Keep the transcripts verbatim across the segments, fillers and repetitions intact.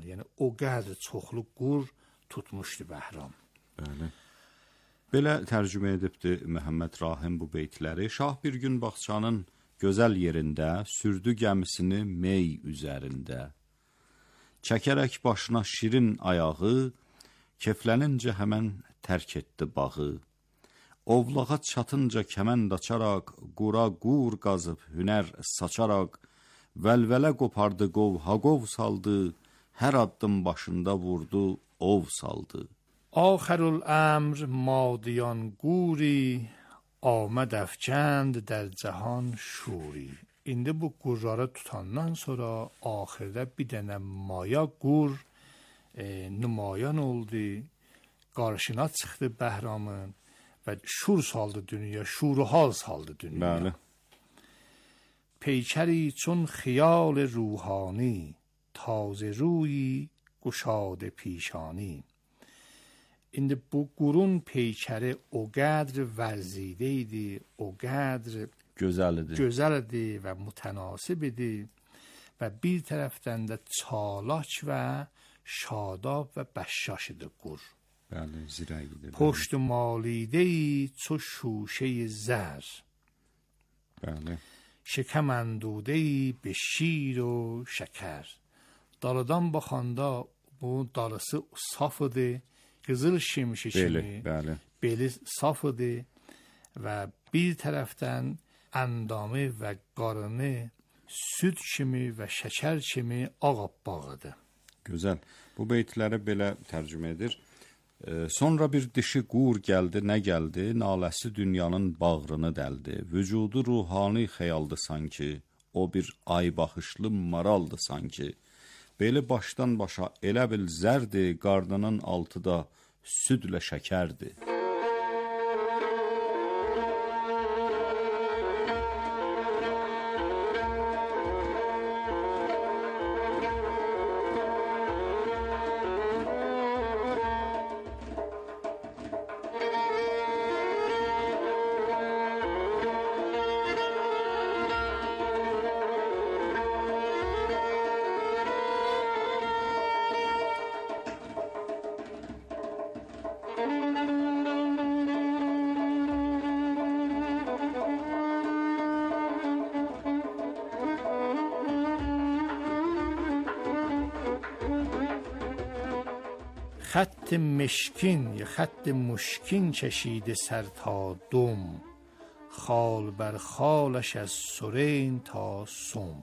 Yəni o qədər çoxlu qur tutmuşdu Bəhram. Bəli. Belə tərcümə edibdi Məhəmməd Rahim bu beytləri. Şah bir gün bağçanın gözəl yerində sürdü gəmisini mey üzərində. Çəkərək başına şirin ayağı, keflənincə həmən tərk etdi bağı. Ovlağa çatınca kəmənd açaraq, qura qur qazıb hünər saçaraq, vəlvələ qopardı qovhaqov saldı, hər addım başında vurdu, ov saldı. آخر الامر مادیان گوری آمد افکند در جهان şuri. İndi bu qurları tutandan sonra axirdə bir dənə maya qur e, nümayan oldu, qarşına çıxdı Bəhramın və şur saldı dünya, şuru hal saldı dünya. Bəli. پیکری چون خیال روحانی تازه روی گشاده پیشانی. İndi bu qurun peykəri o qədr vərzide idi, o qədr gözəl idi. Gözəl idi və mütənasib idi və bir tərəfdən də çalak və şadab və bəşşaş idi qur. Bəli, zirək idi. پشت مالیده‌ای چو شوشه زر. Bəli. شکم اندوده‌ای به شیر و şəkər. Dalıdan baxanda bu dalısı saf idi, qızıl şimşi kimi. Bəli. Beli saf idi və bir tərəfdən əndamı və qarını süd kimi və şəkər kimi ağappaq idi. Gözəl. Bu beytləri belə tərcümə edir. Ee, sonra bir dişi qur gəldi, nə gəldi? Naləsi dünyanın bağrını dəldi. Vücudu ruhani xəyaldı sanki. O bir ay baxışlı maraldı sanki. Beli başdan başa elə bil zərdi, qarnının altı da südlə şəkərdi. خط مشکین یا خط مشکین کشیده سر تا دم، خال بر خالش از سرین تا سم.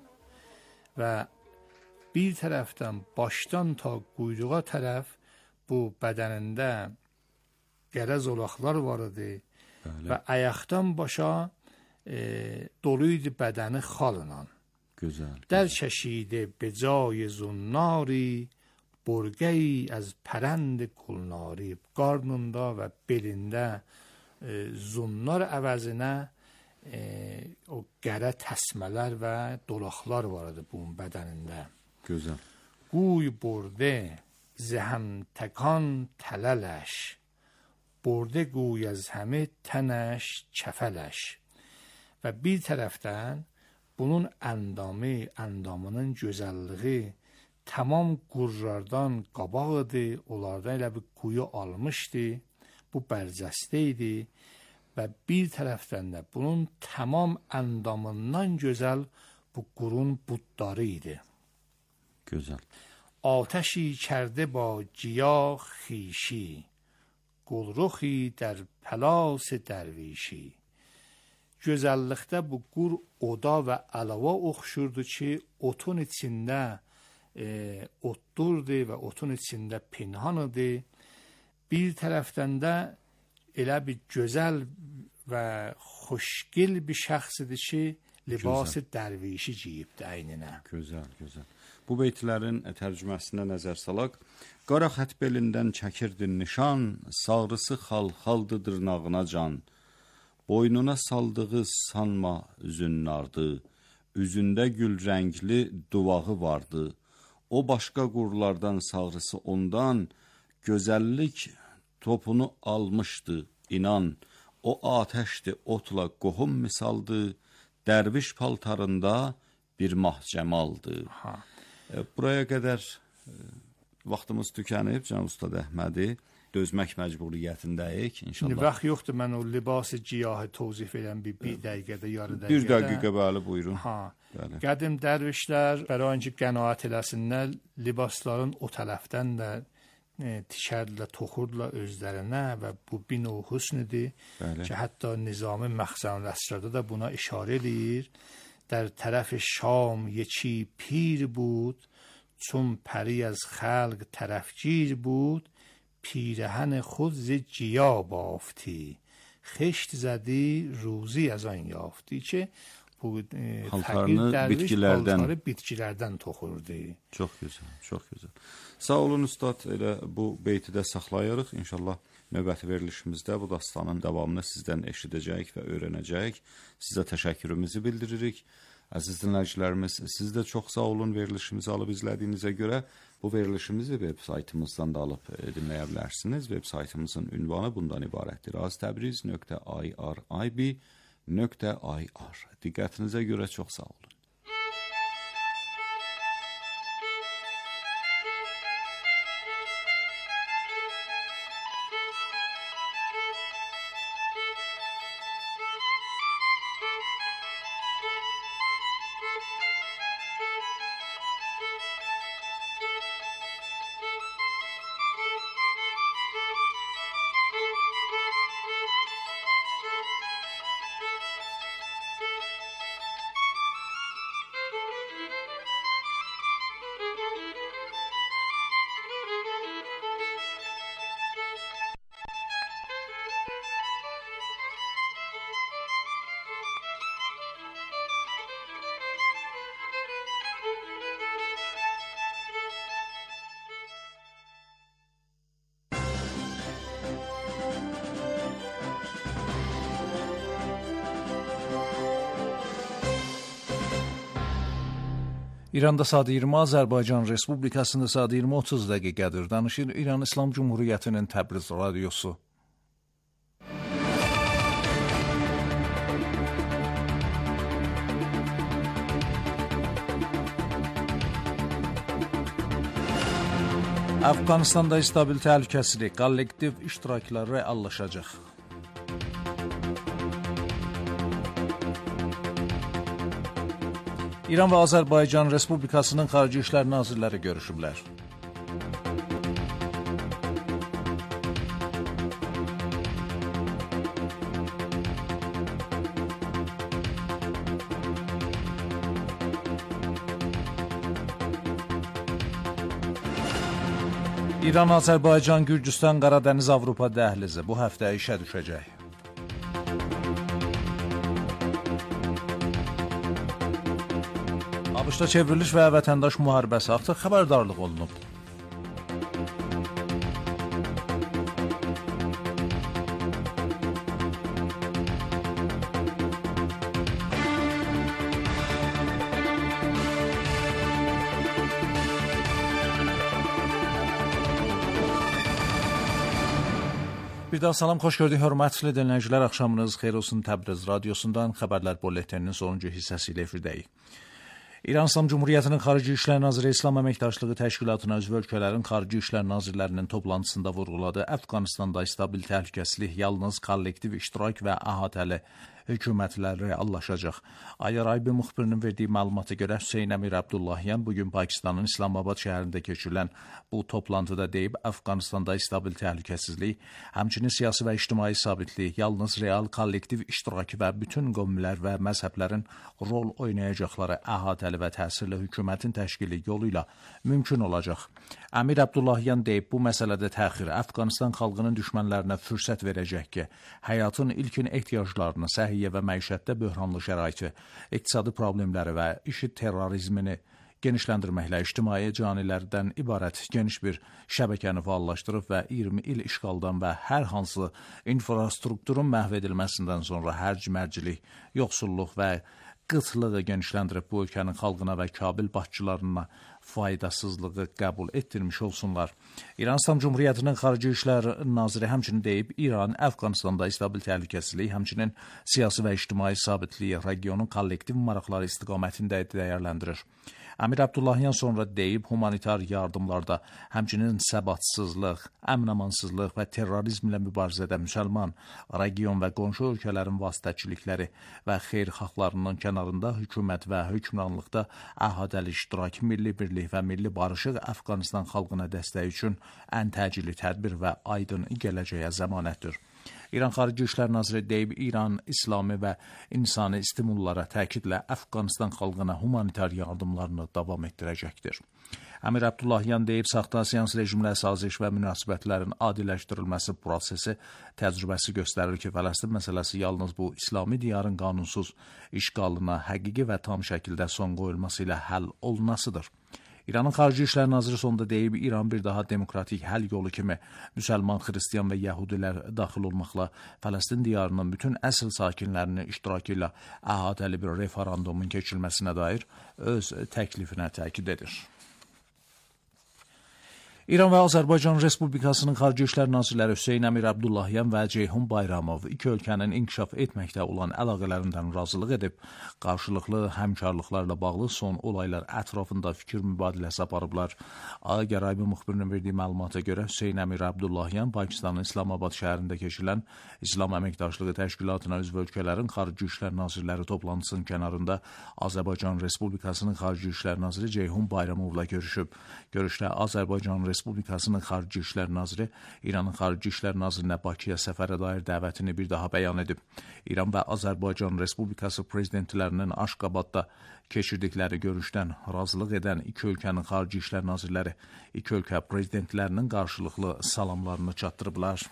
و bir tərəfdən başdan ta quyruğa tərəf bu bədənində qərə zolaqlar var idi. Bəli. Və ayaqdan başa e, dolu idi bədəni xalla. Gözəl. در کشیده به جای زناری برگه‌ای از پرند گلناری. qarnında və belində e, zunnar əvəzinə e, o qərə təsmələr və dolaqlar var idi bunun bədənində. Gözəl. Quy برده زهم تکان تللش برده گوی از همه تنش çəfələş. Və bir tərəfdən bunun əndamı, əndamının gözəlliyi tamam qurlardan qabaq idi, onlardan elə bir quyu almışdı, bu bərcəstə idi və bir tərəfdən də bunun tamam əndamından gözəl bu qurun budları idi. Gözəl. آتشی کرده با جیا خیشی گلرخی در پلاس درویشی. Gözəllikdə bu qur oda və əlava oxşurdu ki, otun içində e, otdurdu və otun içində pinhan idi. Bir tərəfdən də elə bir gözəl və xoşgil bir şəxs idi ki, libası dərvişi giyibdi əyninə. Gözəl, gözəl. Bu beytlərin tərcüməsinə nəzər salaq. Qara xət belindən çəkirdi nişan, sağrısı xal-xaldı dırnağına can. Boynuna saldığı sanma zünnardı, üzündə gül rəngli duvağı vardı. O başqa qurlardan sağrısı ondan, gözəllik topunu almışdı, inan. O atəşdi, otla qohum misaldı, dərviş paltarında bir mahcəmaldı. Ha. Buraya qədər vaxtımız tükənib, Cənab Ustad Əhmədi. Dözmək məcburiyyətindəyik inşallah. İndi vaxt yoxdur, mən o libas ciyahı tozif edən bir, bir dəqiqədə, yarı dəqiqədə. Bir dəqiqə, bəli, buyurun. Ha. Bəli. Qədim dərvişlər bərayınca qənaət eləsinlər, libasların o tərəfdən də e, tikərlə, toxurla özlərinə və bu bin o husnidir ki, hətta Nizami Məxzənül Əsrarda da buna işarə edir. در طرف شام یکی پیر بود چون پری از خلق طرفگیر بود پیرهن خود ز جیا بافتی خشت زدی روزی از آن yafti ki bu paltarını bitkilərdən paltarı bitkilərdən toxurdu. Çox gözəl, çox gözəl. Sağ olun ustad, elə bu beyti də saxlayırıq. İnşallah növbəti verilişimizdə bu dastanın davamını sizdən eşidəcəyik və öyrənəcəyik. Sizə təşəkkürümüzü bildiririk. Əziz dinləyicilərimiz, siz də çox sağ olun verilişimizi alıb izlədiyinizə görə. Bu verilişimizi web saytımızdan da alıb dinləyə bilərsiniz. Web saytımızın ünvanı bundan ibarətdir: raztabriz nöqtə irib nöqtə ir. Diqqətinizə görə çox sağ olun. İranda saat iyirmi, Azərbaycan Respublikasında saat iyirmi otuz dəqiqədir. Danışır İran İslam Cumhuriyyətinin Təbriz radiosu. Əfqanistanda stabil təhlükəsizlik, kollektiv iştiraklar reallaşacaq. İran və Azərbaycan Respublikasının Xarici İşlər Nazirləri görüşüblər. İran, Azərbaycan, Gürcüstan, Qaradəniz Avropa dəhlizi bu həftə işə düşəcək. ABŞ-da çevriliş və vətəndaş müharibəsi artıq xəbərdarlıq olunub. Bir daha salam, xoş gördük, hörmətli dinləyicilər. Axşamınız xeyir olsun. Təbriz radiosundan xəbərlər bulletininin sonuncu hissəsi ilə efirdəyik. İran İslam Cumhuriyyətinin Xarici İşlər Naziri İslam Əməkdaşlığı Təşkilatına üzv ölkələrin Xarici İşlər Nazirlərinin toplantısında vurğuladı. Əfqanistanda stabil təhlükəsizlik yalnız kollektiv iştirak və əhatəli hökumətlər reallaşacaq. Ayar-Aybi müxbirinin verdiyi məlumata görə Hüseyn Əmir Abdullahyan bugün Pakistanın İslamabad şəhərində keçirilən bu toplantıda deyib, Əfqanistanda stabil təhlükəsizlik, həmçinin siyasi və ictimai sabitlik yalnız real kollektiv iştiraki və bütün qövmlər və məzhəblərin rol oynayacaqları əhatəli və təsirli hökumətin təşkili yolu ilə mümkün olacaq. Əmir Abdullahyan deyib, bu məsələdə təxir Əfqanistan xalqının düşmənlərinə fürsət verəcək ki, həyatın ilkin ehtiyaclarını, səhiyyə və məişətdə böhranlı şəraiti, iqtisadi problemləri və işi terrorizmini genişləndirməklə ictimai canilərdən ibarət geniş bir şəbəkəni fəallaşdırıb və iyirmi il işğaldan və hər hansı infrastrukturun məhv edilməsindən sonra hərc, mərcilik, yoxsulluq və qıtlığı genişləndirib bu ölkənin xalqına və Kabil başçılarına faydasızlığı qəbul etdirmiş olsunlar. İran İslam Cumhuriyyətinin Xarici İşlər Naziri həmçinin deyib, İran Əfqanistanda stabil təhlükəsizlik, həmçinin siyasi və ictimai sabitliyi regionun kollektiv maraqları istiqamətində dəyərləndirir. Əmir Abdullahyan sonra deyib, humanitar yardımlarda, həmçinin səbatsızlıq, əmin-amansızlıq və terrorizmlə mübarizədə müsəlman, region və qonşu ölkələrin vasitəçilikləri və xeyirxahlarının kənarında hökumət və hökmranlıqda əhatəli iştirak, milli birlik və milli barışıq Əfqanistan xalqına dəstək üçün ən təcili tədbir və aydın gələcəyə zəmanətdir. İran Xarici İşlər Naziri deyib, İran İslami və insani stimullara təkidlə Əfqanistan xalqına humanitar yardımlarını davam etdirəcəkdir. Əmir Abdullahyan deyib, saxta siyans rejimlə saziş və münasibətlərin adiləşdirilməsi prosesi təcrübəsi göstərir ki, Fələstin məsələsi yalnız bu İslami diyarın qanunsuz işğalına həqiqi və tam şəkildə son qoyulması ilə həll olunasıdır. İranın Xarici İşlər Naziri sonunda deyib, İran bir daha demokratik həll yolu kimi müsəlman, xristiyan və yəhudilər daxil olmaqla Fələstin diyarının bütün əsl sakinlərinin iştirakı ilə əhatəli bir referendumun keçirilməsinə dair öz təklifinə təkid edir. İran və Azərbaycan Respublikasının Xarici İşlər Nazirləri Hüseyn Əmir Abdullahyan və Ceyhun Bayramov iki ölkənin inkişaf etməkdə olan əlaqələrindən razılıq edib, qarşılıqlı həmkarlıqlarla bağlı son olaylar ətrafında fikir mübadiləsi aparıblar. A Gəraybi müxbirinin verdiyi məlumata görə Hüseyn Əmir Abdullahyan Pakistanın İslamabad şəhərində keçirilən İslam Əməkdaşlığı Təşkilatına üzv ölkələrin Xarici İşlər Nazirləri toplantısının kənarında Azərbaycan Respublikasının Xarici İşlər Naziri Ceyhun Bayramovla görüşüb. Görüşdə Azərbaycan Respublikasının Xarici İşlər Naziri İranın Xarici İşlər Nazirinə Bakıya səfərə dair dəvətini bir daha bəyan edib. İran və Azərbaycan Respublikası prezidentlərinin Aşqabadda keçirdikləri görüşdən razılıq edən iki ölkənin Xarici İşlər Nazirləri iki ölkə prezidentlərinin qarşılıqlı salamlarını çatdırıblar.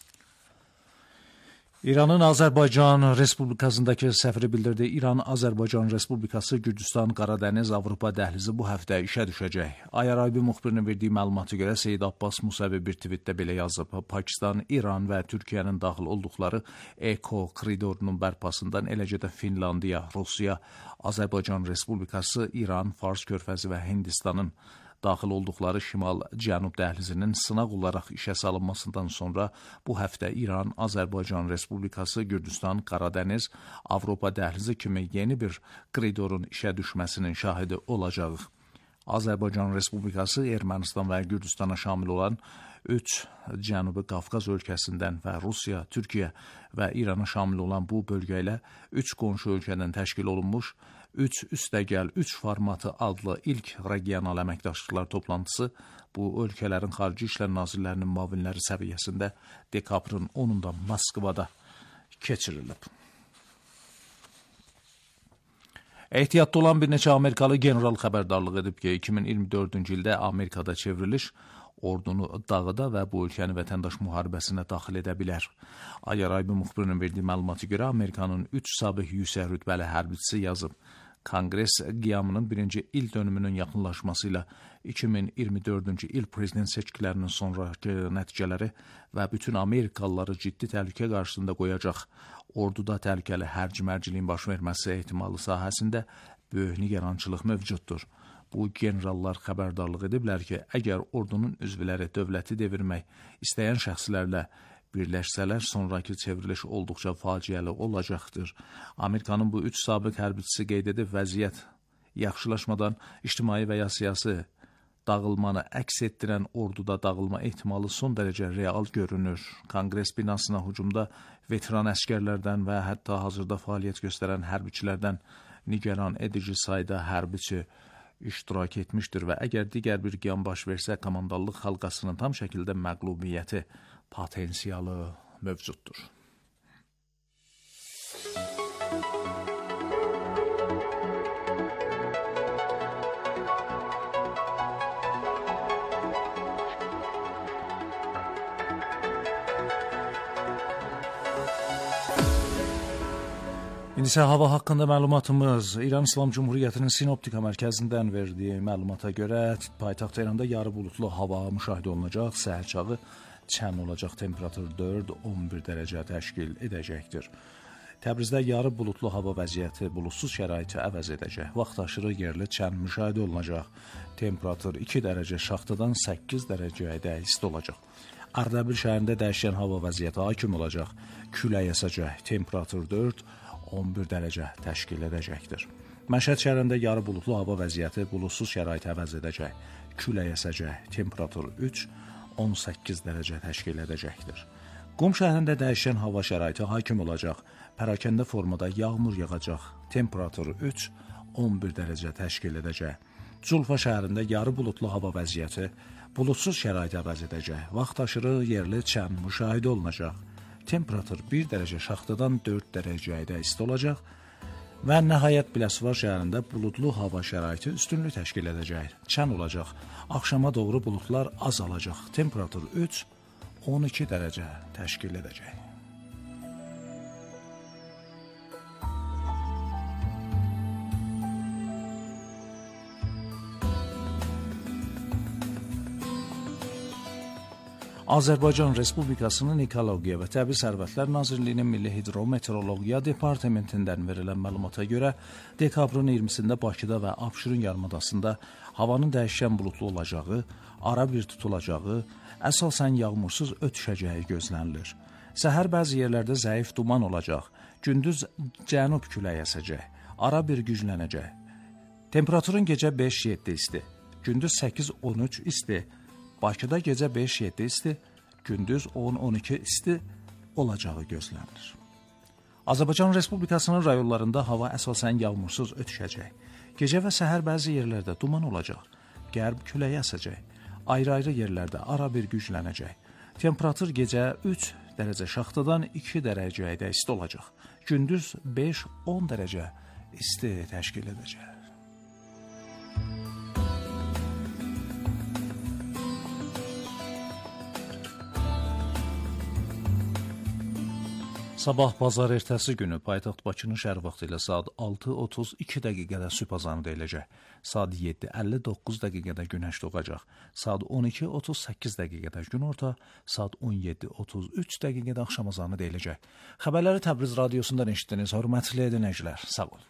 İranın Azərbaycan Respublikasındakı səfiri bildirdi. İran Azərbaycan Respublikası Gürcüstan Qaradəniz Avropa dəhlizi bu həftə işə düşəcək. Ayaraybi müxbirinin verdiyi məlumata görə Seyid Abbas Musavi bir tweetdə belə yazıb. Pakistan, İran və Türkiyənin daxil olduqları Eko koridorunun bərpasından, eləcə də Finlandiya, Rusiya, Azərbaycan Respublikası, İran, Fars körfəzi və Hindistanın daxil olduqları Şimal-Cənub dəhlizinin sınaq olaraq işə salınmasından sonra bu həftə İran, Azərbaycan Respublikası, Gürcüstan, Qaradəniz, Avropa dəhlizi kimi yeni bir koridorun işə düşməsinin şahidi olacaq. Azərbaycan Respublikası Ermənistan və Gürcüstana şamil olan üç Cənubi Qafqaz ölkəsindən və Rusiya, Türkiyə və İrana şamil olan bu bölgə ilə üç qonşu ölkədən təşkil olunmuş üç üstəgəl üç formatı adlı ilk regional əməkdaşlıqlar toplantısı bu ölkələrin Xarici İşlər Nazirlərinin müavinləri səviyyəsində dekabrın onunda Moskvada keçirilib. Ehtiyatda olan bir neçə Amerikalı general xəbərdarlıq edib ki, iki min iyirmi dördüncü ildə Amerikada çevriliş ordunu dağıda və bu ölkəni vətəndaş müharibəsinə daxil edə bilər. Ayaraybi müxbirinin verdiyi məlumata görə Amerikanın üç sabiq yüksək rütbəli hərbçisi yazıb. Konqres qiyamının birinci il dönümünün yaxınlaşması ilə iki min iyirmi dördüncü il prezident seçkilərinin sonraki nəticələri və bütün Amerikalıları ciddi təhlükə qarşısında qoyacaq orduda təhlükəli hərc-mərciliyin baş verməsi ehtimalı sahəsində böyük nigarançılıq mövcuddur. Bu generallar xəbərdarlıq ediblər ki, əgər ordunun üzvləri dövləti devirmək istəyən şəxslərlə birləşsələr, sonraki çevriliş olduqca faciəli olacaqdır. Amerikanın bu üç sabiq hərbçisi qeyd edib, vəziyyət yaxşılaşmadan ictimai və ya siyasi dağılmanı əks etdirən orduda dağılma ehtimalı son dərəcə real görünür. Konqres binasına hücumda veteran əskərlərdən və hətta hazırda fəaliyyət göstərən hərbiçilərdən nigaran edici sayda hərbiçi iştirak etmişdir və əgər digər bir qiyam baş versə, komandallıq xalqasının tam şəkildə məqlubiyyəti potensialı mövcuddur. İndi isə hava haqqında məlumatımız. İran İslam Cumhuriyyətinin Sinoptika mərkəzindən verdiyi məlumata görə paytaxt Tehranda yarı bulutlu hava müşahidə olunacaq. Səhər çağı çən olacaq, temperatur dörd on bir dərəcə təşkil edəcəkdir. Təbrizdə yarı bulutlu hava vəziyyəti bulutsuz şəraiti əvəz edəcək. Vaxtaşırı yerli çən müşahidə olunacaq. Temperatur iki dərəcə şaxtadan səkkiz dərəcəyə isti olacaq. Ardabil şəhərində dəyişən hava vəziyyəti hakim olacaq. Külək əsəcək. Temperatur dörd on bir dərəcə təşkil edəcəkdir. Məşhəd şəhərində yarı buludlu hava vəziyyəti buludsuz şərait əvəz edəcək. Külək əsəcək. Temperatur üç on səkkiz dərəcə təşkil edəcəkdir. Qum şəhərində dəyişən hava şəraiti hakim olacaq. Pərakəndə formada yağmur yağacaq. Temperatur üç on bir dərəcə təşkil edəcək. Culfa şəhərində yarı buludlu hava vəziyyəti buludsuz şərait əvəz edəcək. Vaxt aşırı yerli çən müşahidə olunacaq. Temperatur bir dərəcə şaxtadan dörd dərəcəyə isti olacaq. Və nəhayət Biləsuvar şəhərində buludlu hava şəraiti üstünlük təşkil edəcək. Çən olacaq. Axşama doğru buludlar azalacaq. Temperatur üç on iki dərəcə təşkil edəcək. Azərbaycan Respublikasının Ekologiya və Təbii Sərvətlər Nazirliyinin Milli Hidrometeorologiya Departamentindən verilən məlumata görə dekabrın iyirmisində Bakıda və Abşeron yarımadasında havanın dəyişkən buludlu olacağı, ara bir tutulacağı, əsasən yağmursuz ötüşəcəyi gözlənilir. Səhər bəzi yerlərdə zəif duman olacaq, gündüz cənub küləyi əsəcək, ara bir güclənəcək. Temperaturun gecə beş yeddi isti, gündüz səkkiz on üç isti, Bakıda gecə beş yeddi isti, gündüz on on iki isti olacağı gözlənilir. Azərbaycan Respublikasının rayonlarında hava əsasən yağmursuz ötüşəcək. Gecə və səhər bəzi yerlərdə duman olacaq. Qərb küləyi əsəcək. Ayrı-ayrı yerlərdə ara bir güclənəcək. Temperatur gecə üç dərəcə şaxtadan iki dərəcəyə isti olacaq. Gündüz beş on dərəcə isti təşkil edəcək. Sabah bazar ertəsi günü paytaxt Bakının şəhər vaxtı ilə saat altı otuz iki dəqiqədə sübh azanı deyiləcək. Saat yeddi əlli doqquz dəqiqədə günəş doğacaq. Saat on iki otuz səkkiz dəqiqədə günorta, saat on yeddi otuz üç dəqiqədə axşam azanı deyiləcək. Xəbərləri Təbriz radiosundan eşitdiniz. Hörmətli dinləyicilər, sağ olun.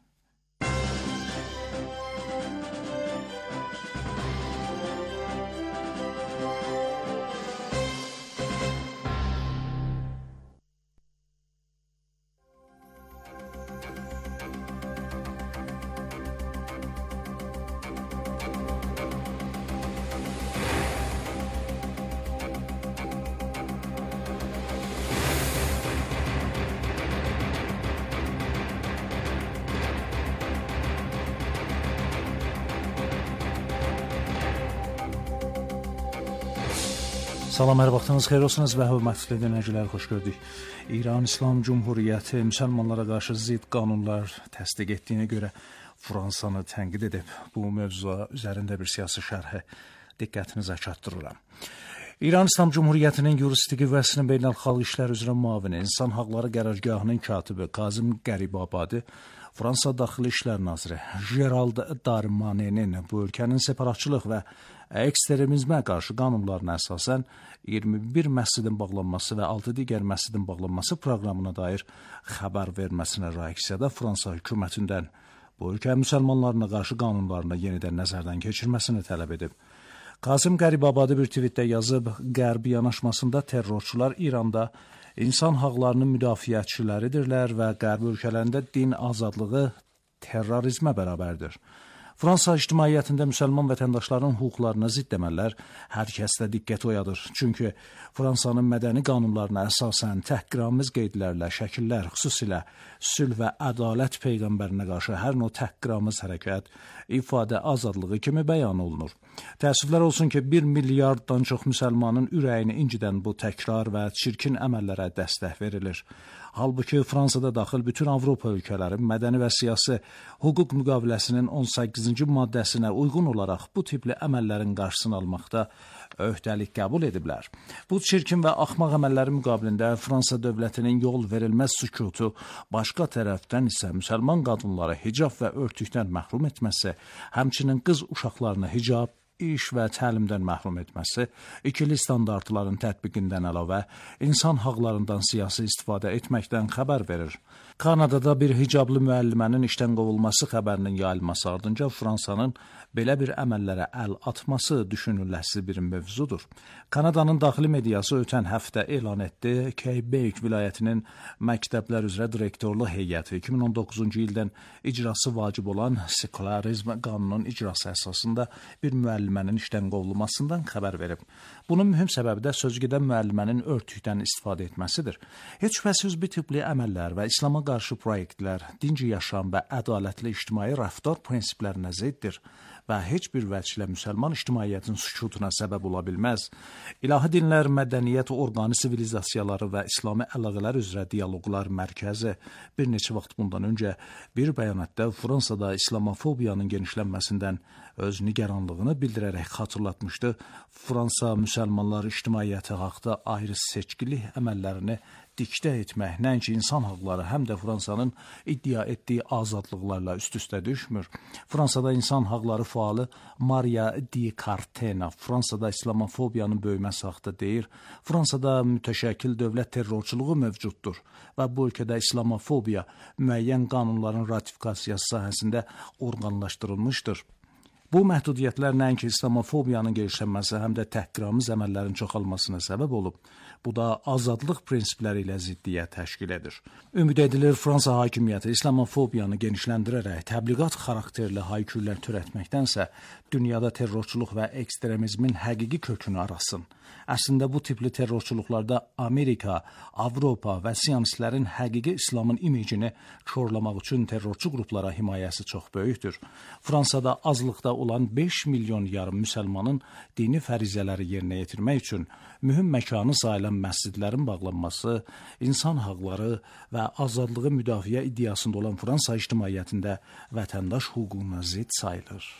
Salam, hər vaxtınız xeyir olsunuz və hörmətli dinləyicilər, xoş gördük. İran İslam Cumhuriyyəti müsəlmanlara qarşı zidd qanunlar təsdiq etdiyinə görə Fransanı tənqid edib. Bu mövzuya üzərində bir siyasi şərhi diqqətinizə çatdırıram. İran İslam Cumhuriyyətinin Yuristi Qüvvəsinin beynəlxalq işlər üzrə müavini, İnsan Haqları Qərargahının katibi Kazım Qəribabadi, Fransa Daxili İşlər Naziri Gerald Darmanin'in bu ölkənin separatçılıq və ekstremizmə qarşı qanunlarına əsasən iyirmi bir məscidin bağlanması və altı digər məscidin bağlanması proqramına dair xəbər verməsinə reaksiyada Fransa hökumətindən bu ölkə müsəlmanlarına qarşı qanunlarını yenidən nəzərdən keçirməsini tələb edib. Qasım Qəribabadi bir tweetdə yazıb, Qərbi yanaşmasında terrorçular İranda insan haqlarının müdafiəçiləridirlər və Qərbi ölkələrində din azadlığı terrorizmə bərabərdir. Fransa ictimaiyyətində müsəlman vətəndaşların hüquqlarına zidd əməllər hər kəsdə diqqət oyadır. Çünki Fransanın mədəni qanunlarına əsasən təhqiramiz qeydlərlə, şəkillər, xüsusilə sülh və ədalət peyğəmbərinə qarşı hər növ təhqiramiz hərəkət, ifadə azadlığı kimi bəyan olunur. Təəssüflər olsun ki, bir milyarddan çox müsəlmanın ürəyini incidən bu təkrar və çirkin əməllərə dəstək verilir. Halbuki Fransada daxil bütün Avropa ölkələri mədəni və siyasi hüquq müqaviləsinin on səkkizinci maddəsinə uyğun olaraq bu tipli əməllərin qarşısını almaqda öhdəlik qəbul ediblər. Bu çirkin və axmaq əməlləri müqabilində Fransa dövlətinin yol verilməz sükutu, başqa tərəfdən isə müsəlman qadınları hicab və örtükdən məhrum etməsi, həmçinin qız uşaqlarını hicab, iş və təlimdən məhrum etməsi, ikili standartların tətbiqindən əlavə insan haqlarından siyasi istifadə etməkdən xəbər verir. Kanadada bir hicablı müəllimənin işdən qovulması xəbərinin yayılması ardınca Fransanın belə bir əməllərə əl atması düşünüləsi bir mövzudur. Kanadanın daxili mediası ötən həftə elan etdi, Quebec vilayətinin məktəblər üzrə direktorluq heyəti iki min on doqquzuncu ildən icrası vacib olan sekularizm qanunun icrası əsasında bir müəllimənin işdən qovulmasından xəbər verib. Bunun mühüm səbəbi də sözgedən müəllimənin örtükdən istifadə etməsidir. Heç şübhəsiz bu tipli əməllər və İslama qarşı proyektlər dinci yaşam və ədalətli ictimai rəftar prinsiplərinə ziddir və heç bir vəclə müsəlman ictimaiyyətin sükutuna səbəb ola bilməz. İlahi dinlər, mədəniyyət, orqani sivilizasiyaları və İslami əlaqələr üzrə dialoqlar mərkəzi bir neçə vaxt bundan öncə bir bəyanatda Fransada İslamofobiyanın genişlənməsindən öz nigaranlığını bildirərək xatırlatmışdı. Fransa müsəlmanlar ictimaiyyəti haqda ayrı seçkilik əməllərini diktə etmək nəinki insan haqları, həm də Fransanın iddia etdiyi azadlıqlarla üst-üstə düşmür. Fransada insan haqları fəalı Maria Di Cartena Fransada İslamofobiyanın böyüməsi haqda deyir. Fransada mütəşəkkil dövlət terrorçuluğu mövcuddur və bu ölkədə İslamofobiya müəyyən qanunların ratifikasiyası sahəsində orqanlaşdırılmışdır. Bu məhdudiyyətlər nəinki İslamofobiyanın genişlənməsi, həm də təhqiramiz əməllərin çoxalmasına səbəb olub. Bu da azadlıq prinsipləri ilə ziddiyyət təşkil edir. Ümid edilir, Fransa hakimiyyəti İslamofobiyanı genişləndirərək təbliğat xarakterli haykürlər törətməkdənsə, dünyada terrorçuluq və ekstremizmin həqiqi kökünü arasın. Əslində bu tipli terrorçuluqlarda Amerika, Avropa və siyonistlərin həqiqi İslamın imicini korlamaq üçün terrorçu qruplara himayəsi çox böyükdür. Fransada azlıqda olan beş milyon yarım müsəlmanın dini fərizələri yerinə yetirmək üçün mühüm məkanı sayılan məscidlərin bağlanması, insan haqları və azadlığı müdafiə iddiasında olan Fransa ictimaiyyətində vətəndaş hüququna zidd sayılır.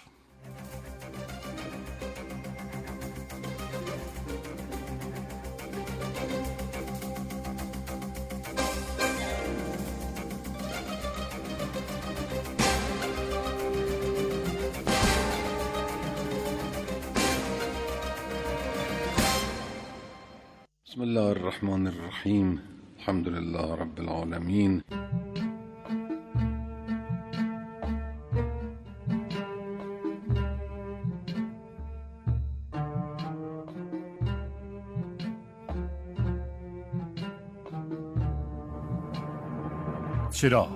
بسم الله الرحمن الرحيم الحمد لله رب العالمين چراغ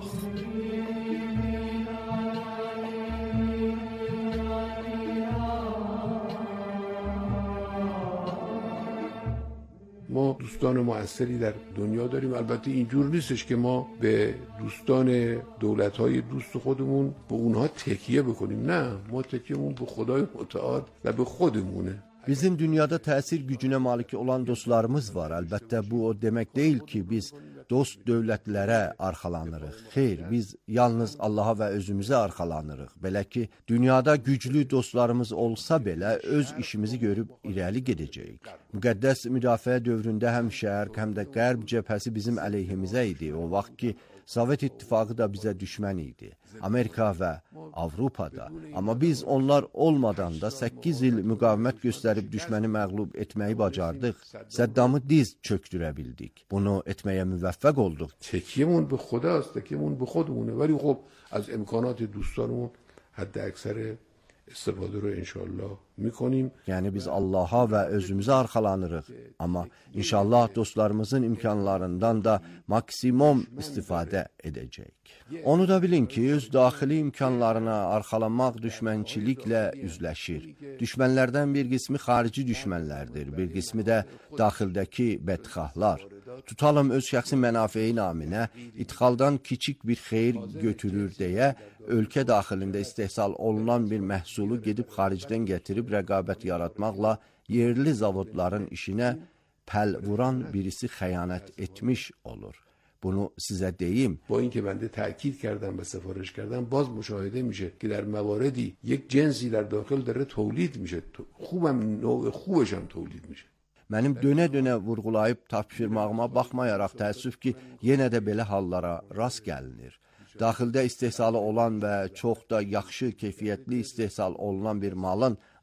ما دوستان مؤثری در دنیا داریم. البته اینجور نیستش که ما به دوستان دولت‌های دوست خودمون به اونها تکیه بکنیم. نه، ما تکیهمون به خدای متعال و به خودمونه. Bizim dünyada təsir gücünə malik olan dostlarımız var. Əlbəttə bu o demək deyil ki, biz dost dövlətlərə arxalanırıq. Xeyr, biz yalnız Allaha və özümüzə arxalanırıq. Belə ki, dünyada güclü dostlarımız olsa belə öz işimizi görüb irəli gedəcəyik. Müqəddəs müdafiə dövründə həm şərq, həm də qərb cəbhəsi bizim əleyhimizə idi. O vaxt ki, Sovet İttifaqı da bizə düşmən idi. Amerika və Avropada. Amma biz onlar olmadan da səkkiz il müqavimət göstərib düşməni məğlub etməyi bacardıq. Səddamı diz çöktürə bildik. Bunu etməyə müvəffəq olduq. تکیهمون به خداست، تکیهمون به خودمونه. ولی خب از امکانات دوستانمون حد اکثر استفاده رو انشالله میکنیم. Yəni biz Allaha və özümüzə arxalanırıq. Amma inşallah dostlarımızın imkanlarından da maksimum istifadə edəcəyik. Onu da bilin ki, öz daxili imkanlarına arxalanmaq düşmənçiliklə üzləşir. Düşmənlərdən bir qismi xarici düşmənlərdir, bir qismi də daxildəki bədxahlar. Tutalım öz şəxsi mənafiyi naminə idxaldan kiçik bir xeyir götürür deyə ölkə daxilində istehsal olunan bir məhsulu gedib xaricdən gətirib rəqabət yaratmaqla yerli zavodların işinə pəl vuran birisi xəyanət etmiş olur. Bunu sizə deyim. با اینکه بنده تأکید کردم و سفارش کردم باز مشاهده میشه که در مواردی یک جنسی در داخل داره تولید میشه. خوبم نوع خوبش هم تولید میشه. Mənim dönə-dönə vurğulayıb tapşırmağıma baxmayaraq təəssüf ki, yenə də belə hallara rast gəlinir. Daxildə istehsalı olan və çox da yaxşı keyfiyyətli istehsal olunan bir malın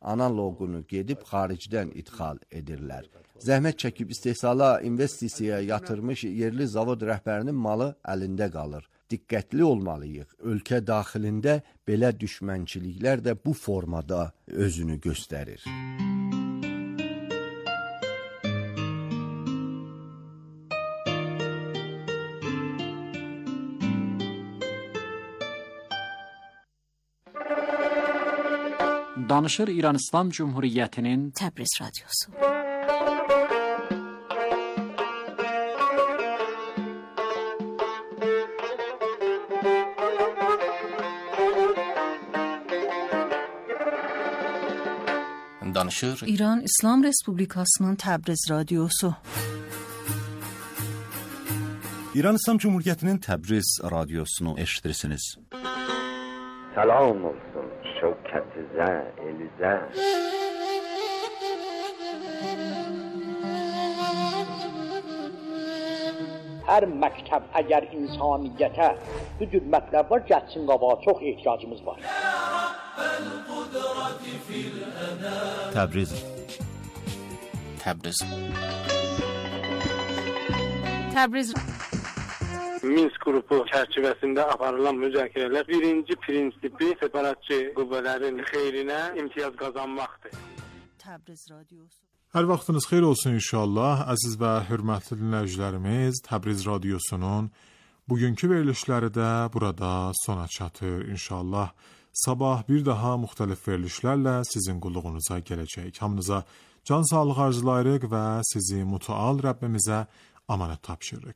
analoqunu gedib xaricdən idxal edirlər. Zəhmət çəkib istehsala, investisiyaya yatırmış yerli zavod rəhbərinin malı əlində qalır. Diqqətli olmalıyıq. Ölkə daxilində belə düşmənçiliklər də bu formada özünü göstərir. Danışır İran İslam Cumhuriyeti'nin Təbriz Radyosu. Danışır İran İslam Respublikasının Təbriz Radyosu. İran İslam Cumhuriyeti'nin Təbriz Radyosunu eşitirsiniz. Salam olsun şevketize, elize. Her məktəb əgər insaniyyətə bu cür mətləb var, gəlsin qabağa, çox ehtiyacımız var. Təbriz Təbriz Təbriz Minsk qrupu çərçivəsində aparılan müzakirələr birinci prinsipi separatçı qüvvələrin xeyrinə imtiyaz qazanmaqdır. Təbriz Radyosu. Hər vaxtınız xeyir olsun inşallah. Əziz və hörmətli dinləyicilərimiz, Təbriz Radyosunun bugünkü verilişləri də burada sona çatır inşallah. Sabah bir daha müxtəlif verilişlərlə sizin qulluğunuza gələcək. Hamınıza can sağlığı arzulayırıq və sizi mütəal Rəbbimizə amanət tapşırırıq.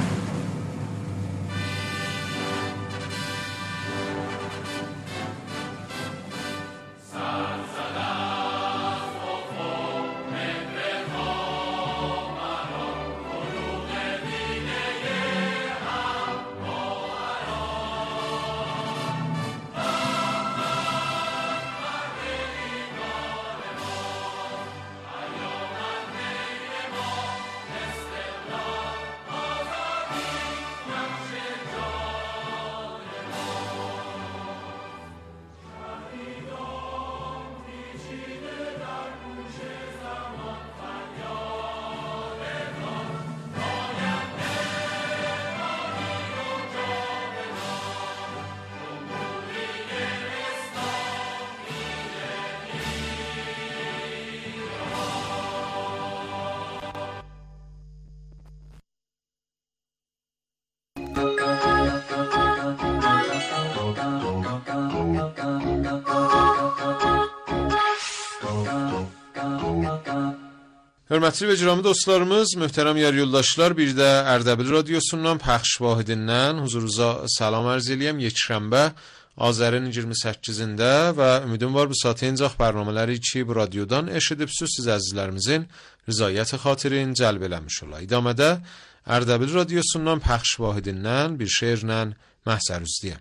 Hörmətli və cürami dostlarımız, möhtərəm yer yoldaşlar, bir də Ərdəbil Radyosundan pəxş vahidindən huzurunuza salam ərz eləyəm. Yekşənbə Azərin iyirmi səkkizində və ümidim var bu saatə incaq bərnamələri ki bu radyodan eşidibsiniz, siz əzizlərimizin rızayəti xatirin cəlb eləmiş ola. İdamədə Ərdəbil Radyosundan pəxş vahidindən bir şeirlə məhsər üzdəyəm.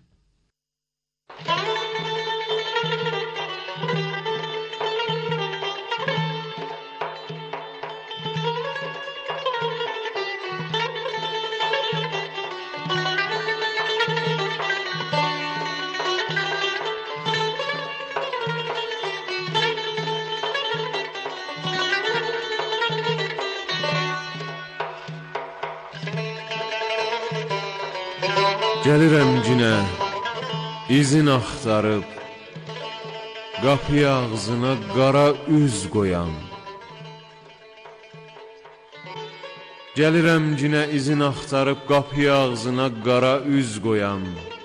Gəlirəm cinə, izin axtarıb, qapı ağzına qara üz qoyan. Gəlirəm cinə, izin axtarıb, qapı ağzına qara üz qoyan.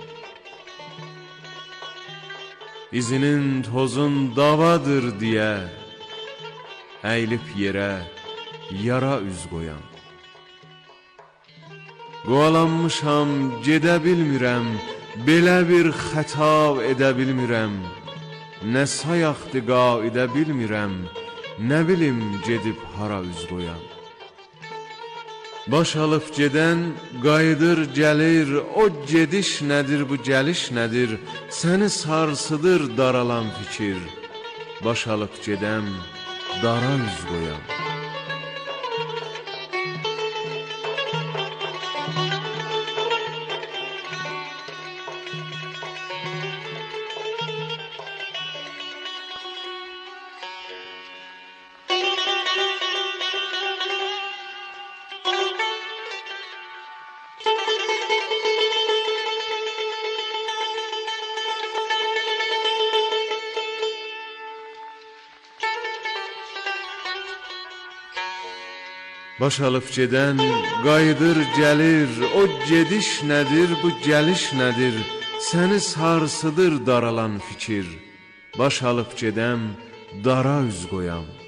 İzinin tozun davadır deyə, əylib yerə yara üz qoyan. Qovalanmışam, gedə bilmirəm, belə bir xətab edə bilmirəm. Nə sayaqdı qaidə bilmirəm, nə bilim gedib hara üz qoyan. Baş alıb gedən qayıdır gəlir, o gediş nədir, bu gəliş nədir, səni sarsıdır daralan fikir. Baş alıb gedən dara üz qoyan. Baş alıb gedən qayıdır, gəlir. O gediş nədir, bu gəliş nədir? Səni sarsıdır daralan fikir. Baş alıb gedəm, dara üz qoyam.